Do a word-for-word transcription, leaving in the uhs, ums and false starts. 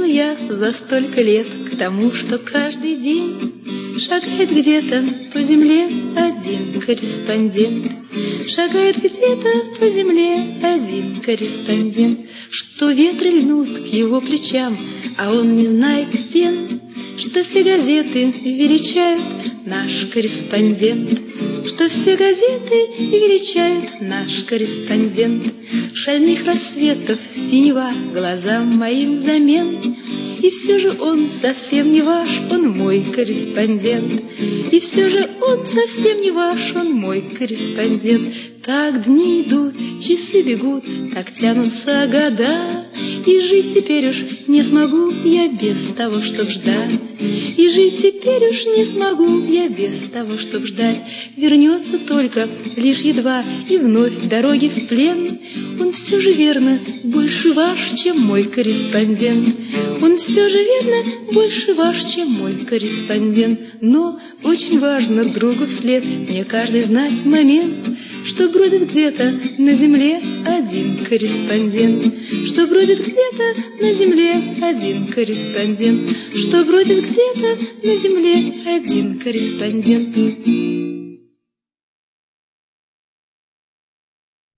я за столько лет к тому, что каждый день шагает где-то по земле один корреспондент. Шагает где-то по земле один корреспондент, что ветры льнут к его плечам, а он не знает стен, что все газеты величают наш корреспондент, что все газеты величают наш корреспондент. Шальных рассветов синева глазам моим взамен, и все же он совсем не ваш, он мой корреспондент. И все же он совсем не ваш, он мой корреспондент. Так дни идут, часы бегут, так тянутся года, и жить теперь уж не смогу я без того, чтоб ждать. И жить теперь уж не смогу я без того, чтоб ждать. Вернется только лишь едва, и вновь дороги в плен. Он все же верно больше ваш, чем мой корреспондент. Он все же верно больше ваш, чем мой корреспондент. Но очень важно другу вслед мне каждый знать момент, что бродит где-то на земле один корреспондент, что бродит где-то на земле один корреспондент, что бродит где-то на земле один корреспондент.